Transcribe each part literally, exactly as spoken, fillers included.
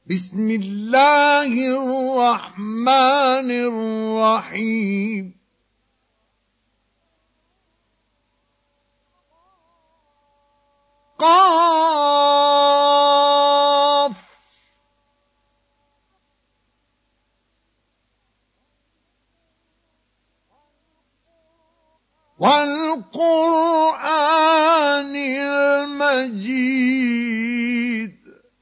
بسم الله الرحمن الرحيم قاف والقرآن المجيد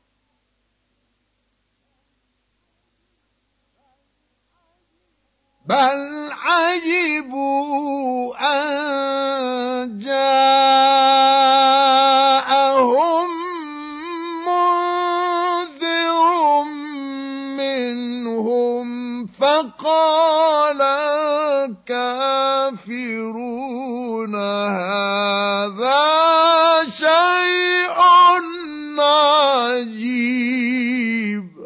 بل عجبوا أن جاءهم منذر منهم فقال الكافرون هذا شيء عجيب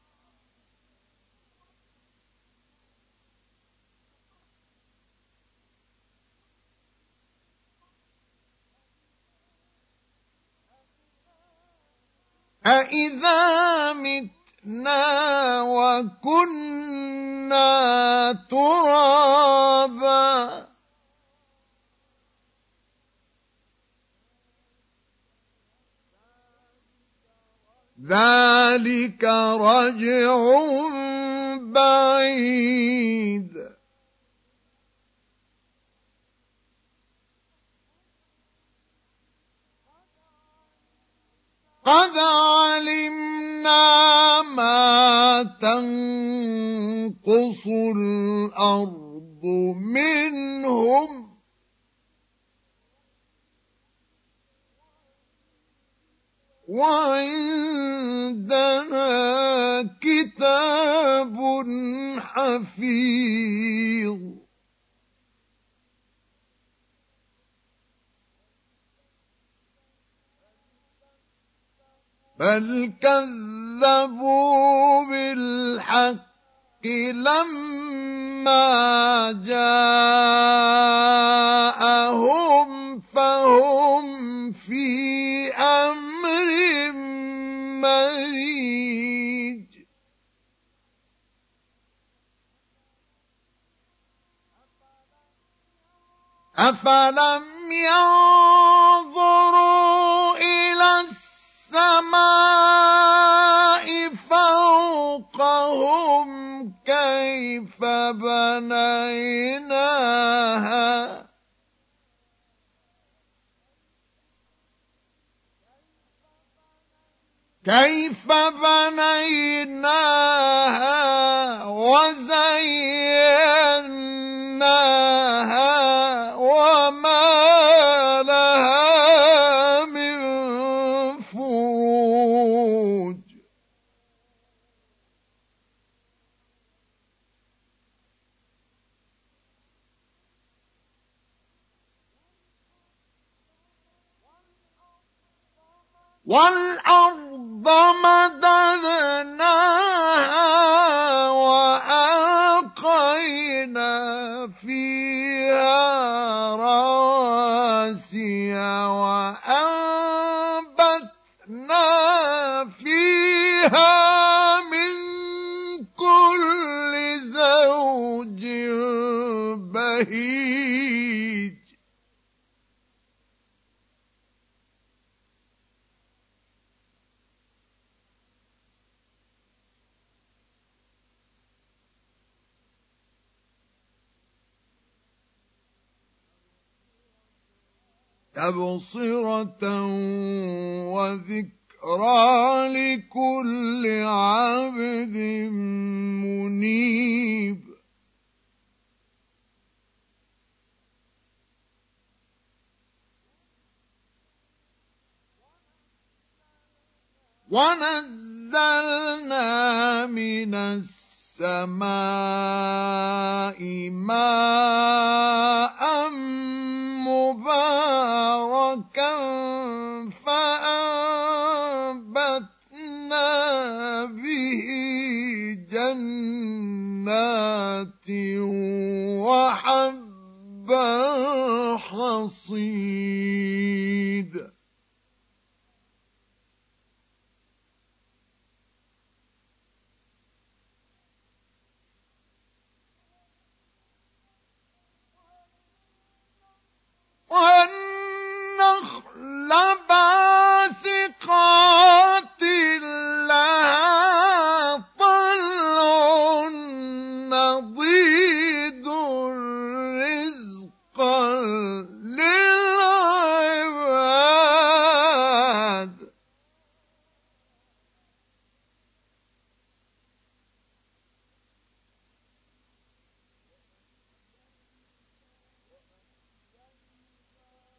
أَإِذَا مِتْنَا وَكُنَّا تُرَابًا ذَلِكَ رَجْعٌ بَعِيدٌ قد علمنا ما تنقص الأرض منهم وعندنا كتاب حفيظ بل كذبوا بالحق لما جاءهم فهم في أمر مريج أفلم ينظروا إلى السماء فوقهم كيف بنيناها كيف بنيناها وزيناها وما لها من فروج والأرض مددناها وألقينا فيها رواسي وأنبتنا فيها من كل زوج بهيج تبصرة وذكرى لكل عبد منيب ونزلنا من السماء ماء مباركا فأنبتنا به جنات وحب الحصيد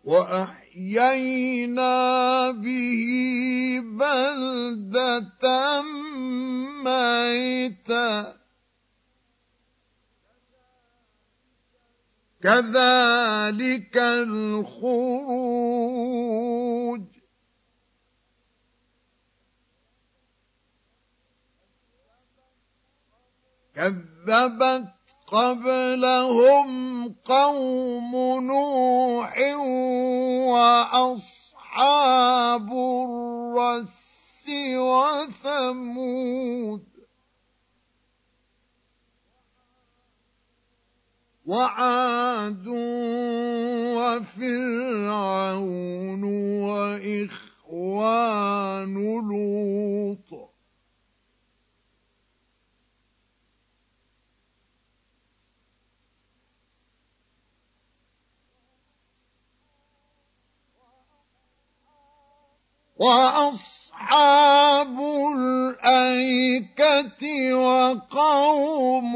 وأحيينا به بلدة ميتا كذلك الخروج كذبت قبلهم قوم نوح وأصحاب الرس وثمود وعاد وفرعون وإخوان لوط وأصحاب الأيكة وقوم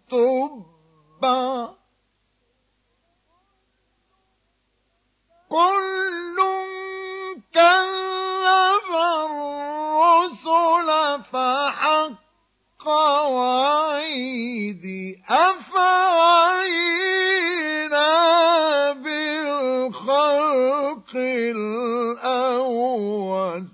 تبع كل كذب الرسل فحق وعيدي أفعينا بالخلق الأول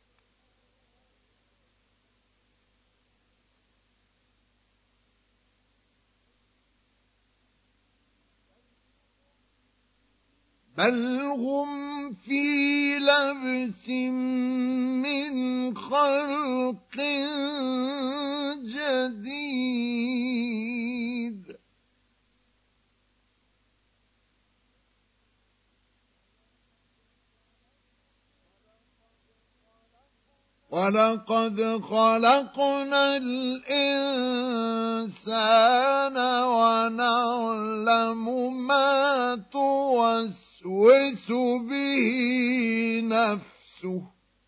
بل هم في لبس من خلق جديد ولقد خلقنا الإنسان ونعلم ما توسوس به نفسه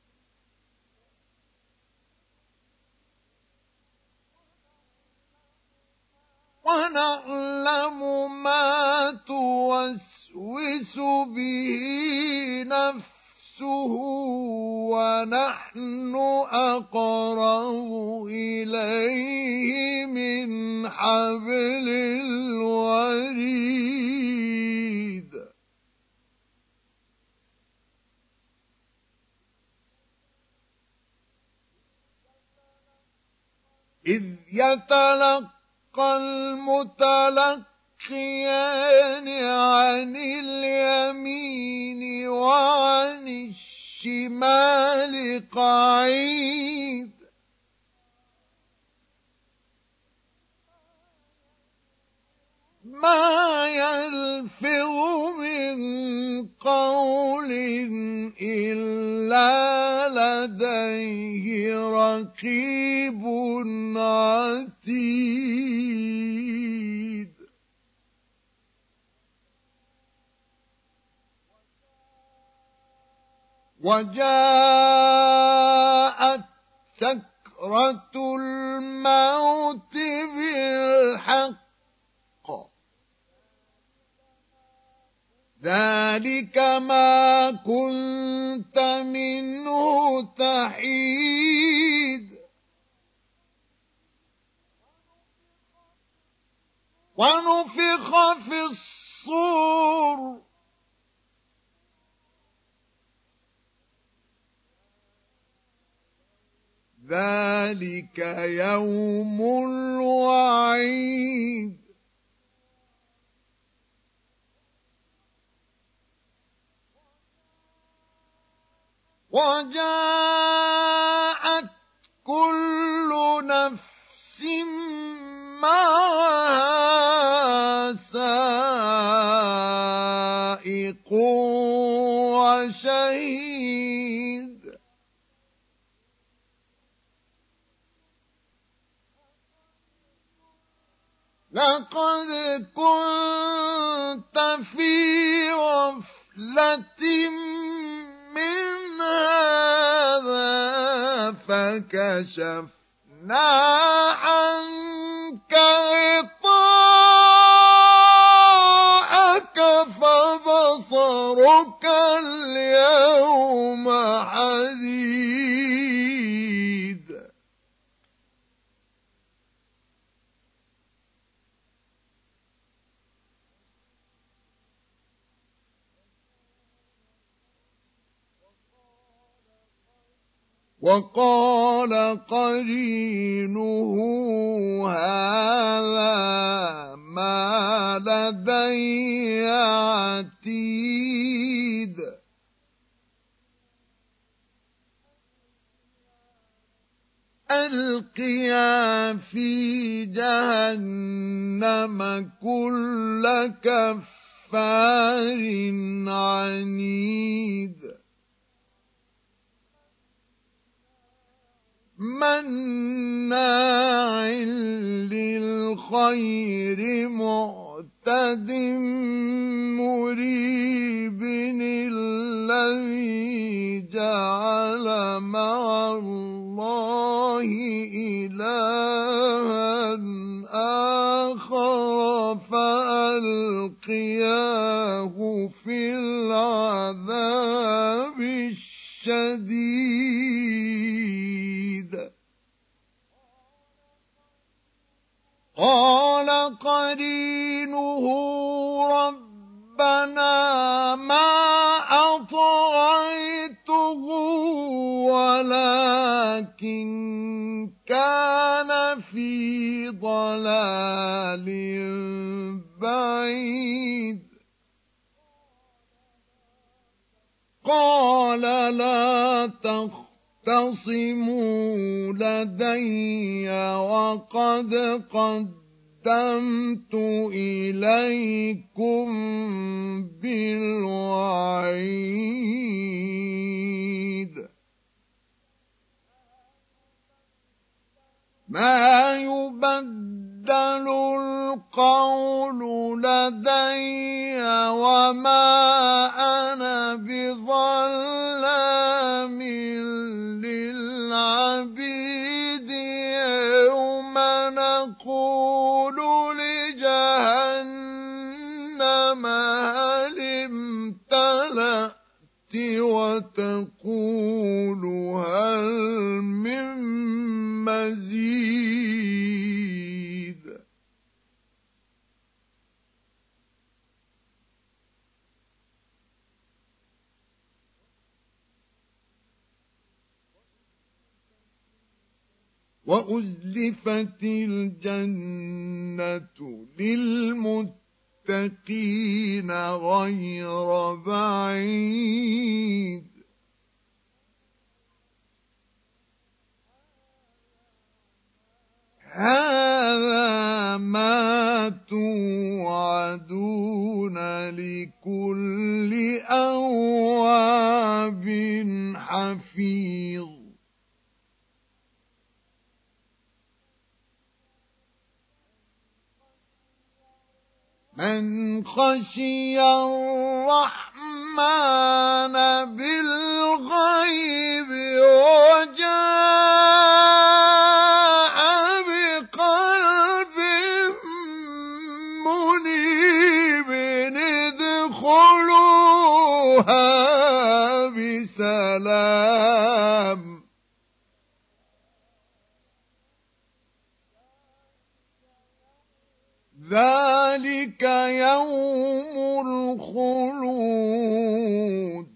ونعلم ما توسوس به نفسه ونحن أقرب إليه من حبل الوريد إذ يتلقى المتلقيان عن اليمين وعن الشمال قعيد ما يلفظ من قول إلا لديه رقيب عتيد وجاءت سكرة الموت بالحق ذلك ما كنت منه تحيد ونفخ في الصور ذلك يوم الوعيد وجاءت كل نفس معها سائق وشهيد لقد كنت في غفلة من هذا فكشفنا عنك غطاءك فبصرك وقال قرينه هذا ما لدي عتيد ألقيا في جهنم كل كفار عنيد مناع للخير معتد مريب الذي جعل مع الله إلها آخر فألقياه في العذاب الشديد قال قرينه ربنا ما أطغيته ولكن كان في ضلال بعيد قال لا تختصموا لدي وقد قدمت إليكم بالوعيد ما يبدل القول لدي وما أنا بظلام للعبيد يوم نقول لجهنم هل امتلأت وتقول هل من مزيد وأزلفت الجنة للمتقين غير بعيد هذا ما توعدون لكل أواب حفيظ من خشي الرحمن بالغيب وجاء بقلب منيب ادخلوها بسلام ذلك يوم الخلود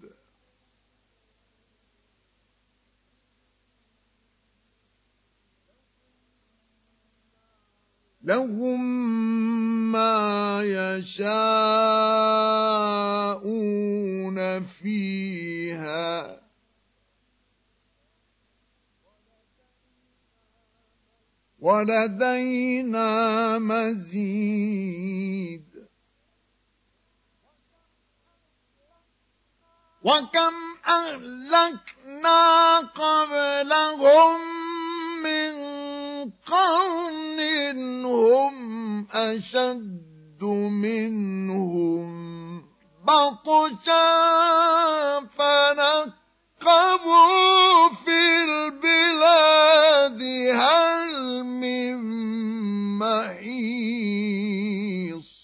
لهم ما يشاءون فيها ولدينا مزيد وكم أهلكنا قبلهم من قرن هم أشد منهم بطشا فنقبوا في البلاد هل من محيص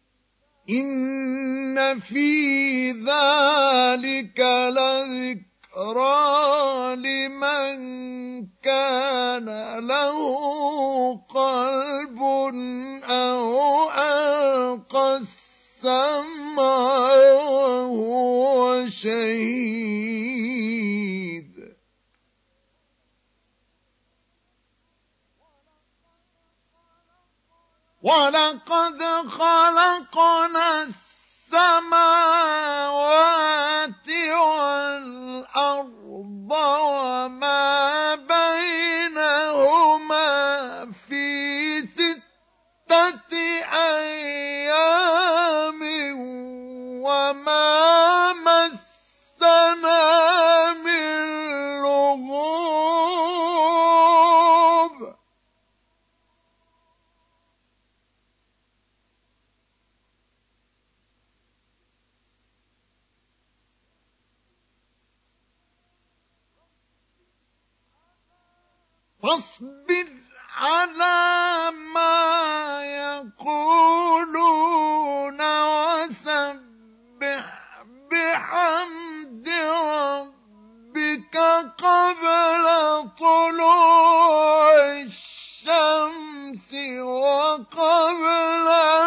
إن في ذلك لذكرى ذكرى لمن كان له قلب أو ألقى السمع وهو شهيد. ولقد خلقنا السماوات والأرض وما بينهما في ستة أيام وما مسنا من لغوب. فاصبر على ما يقولون وسبح بحمد ربك قبل طلوع الشمس وقبل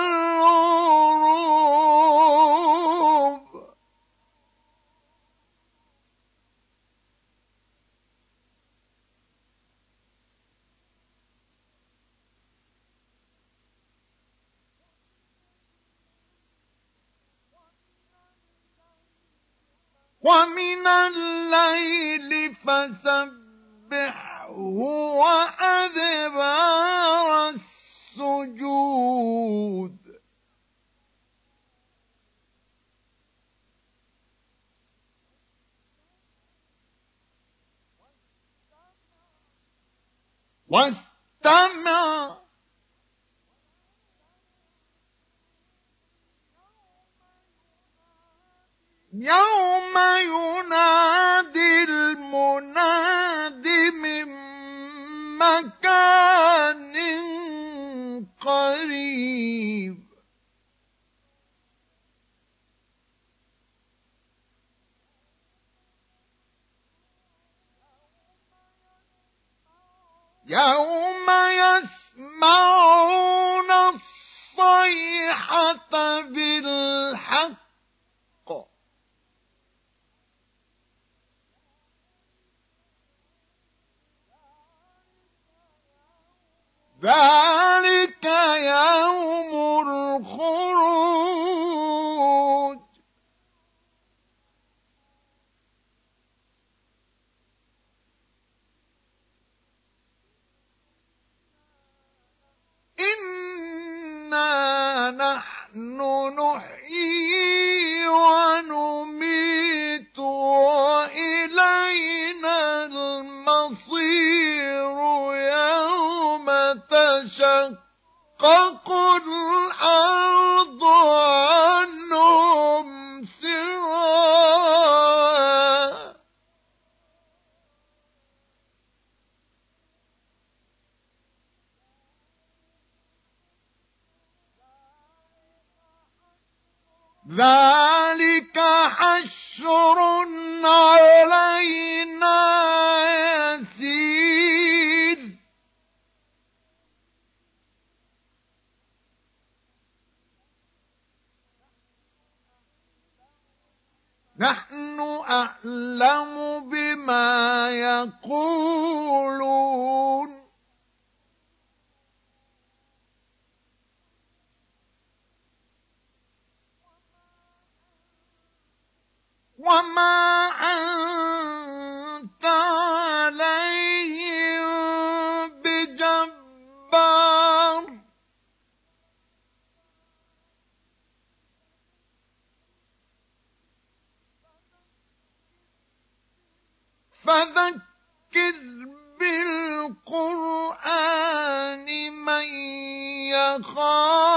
الغروب. ومن الليل فسبحه وأدبار السجود. واستمع يوم ينادي المناد من مكان قريب. يوم يسمعون الصيحة بالحق ذلك يوم الخروج. إنا نحن نحيي ونميت وإلينا المصير يوم تشقق الأرض عنهم سراعا. ذلك حشر علينا يسير. نحن أعلم بما يقولون وما أنت عليهم بجبار. فذكر بالقرآن من يخاف